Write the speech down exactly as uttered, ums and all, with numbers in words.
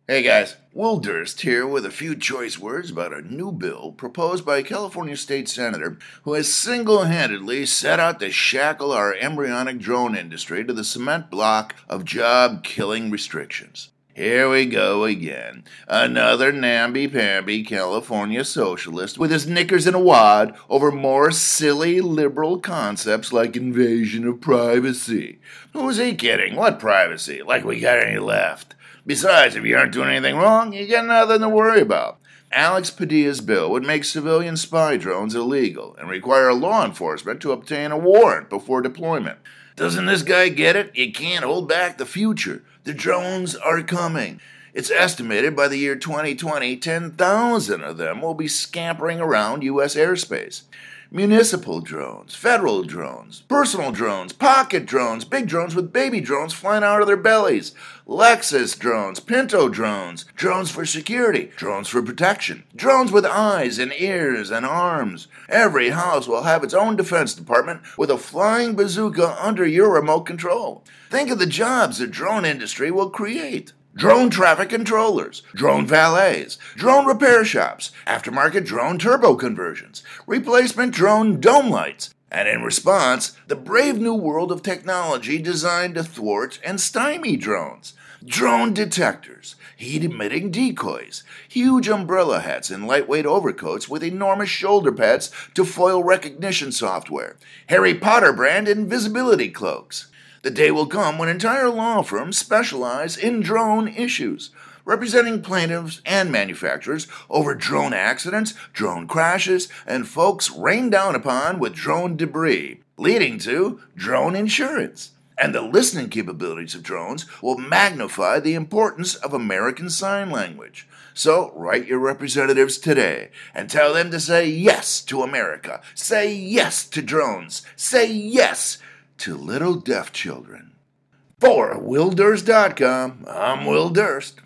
Hey guys, Will Durst here with a few choice words about a new bill proposed by a California state senator who has single-handedly set out to shackle our embryonic drone industry to the cement block of job-killing restrictions. Here we go again. Another namby-pamby California socialist with his knickers in a wad over more silly liberal concepts like invasion of privacy. Who's he kidding? What privacy? Like we got any left? Besides, if you aren't doing anything wrong, you got nothing to worry about. Alex Padilla's bill would make civilian spy drones illegal and require law enforcement to obtain a warrant before deployment. Doesn't this guy get it? You can't hold back the future. The drones are coming. It's estimated by the year twenty twenty, ten thousand of them will be scampering around U S airspace. Municipal drones, federal drones, personal drones, pocket drones, big drones with baby drones flying out of their bellies, Lexus drones, Pinto drones, drones for security, drones for protection, drones with eyes and ears and arms. Every house will have its own defense department with a flying bazooka under your remote control. Think of the jobs the drone industry will create. Drone traffic controllers, drone valets, drone repair shops, aftermarket drone turbo conversions, replacement drone dome lights, and in response, the brave new world of technology designed to thwart and stymie drones. Drone detectors, heat-emitting decoys, huge umbrella hats and lightweight overcoats with enormous shoulder pads to foil recognition software, Harry Potter brand invisibility cloaks. The day will come when entire law firms specialize in drone issues, representing plaintiffs and manufacturers over drone accidents, drone crashes, and folks rained down upon with drone debris, leading to drone insurance. And the listening capabilities of drones will magnify the importance of American Sign Language. So write your representatives today and tell them to say yes to America, say yes to drones, say yes to little deaf children. For Will Durst dot com, I'm Will Durst.